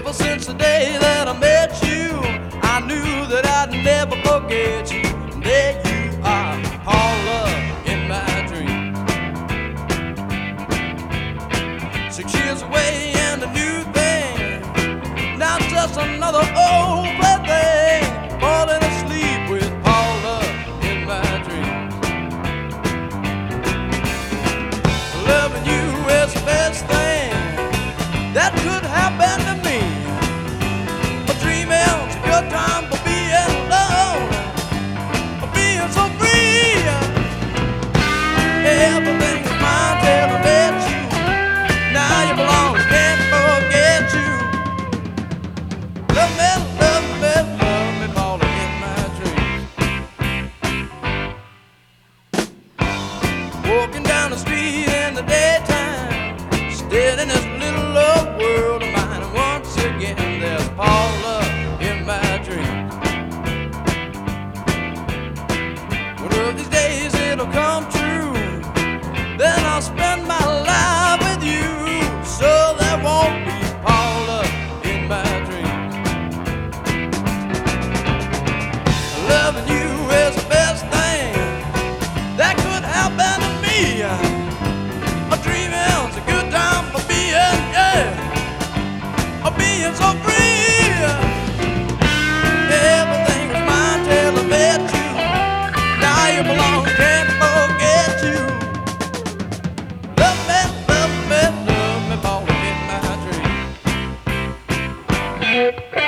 Ever since the day that I met you, I knew that I'd never forget you. And there you are, Paula, in my dream. 6 years away and a new thing, not just another old plaything. Falling asleep with Paula in my dreams. Loving you is the best thing that could happen to me. But dreaming's a good time for being alone, for being so free. Everything is mine till I met you. Now you belong, can't forget you. Love me, love me, love me, Paula in my dreams. Walking down the street in the daytime, still in this little old world of mine. And once again there's Paula in my dreams. One of these days it'll come true, then I'll spend my life with you. So there won't be Paula in my dreams. Loving you is the best thing that could happen to me. A dreaming's a good time for being, yeah, for being so free. Everything was mine till I met you. Now you belong, can't forget you. Love me, love me, love me, Paula in my dreams.